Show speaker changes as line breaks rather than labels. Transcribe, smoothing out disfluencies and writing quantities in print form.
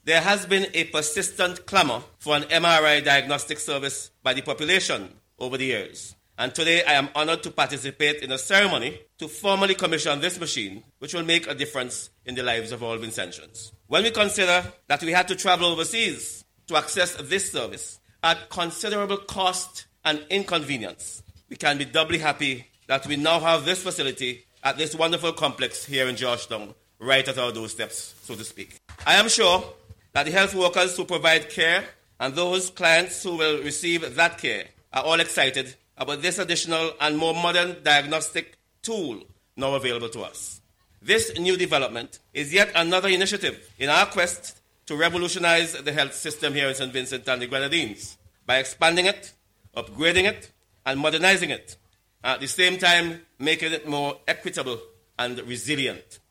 There has been a persistent clamor for an MRI diagnostic service by the population over the years. And today I am honored to participate in a ceremony to formally commission this machine, which will make a difference in the lives of all Vincentians. When we consider that we had to travel overseas to access this service at considerable cost and inconvenience, we can be doubly happy that we now have this facility at this wonderful complex here in Georgetown, right at our doorsteps, so to speak. I am sure that the health workers who provide care and those clients who will receive that care are all excited about this additional and more modern diagnostic tool now available to us. This new development is yet another initiative in our quest to revolutionize the health system here in St. Vincent and the Grenadines by expanding it, upgrading it, and modernizing it, at the same time making it more equitable and resilient.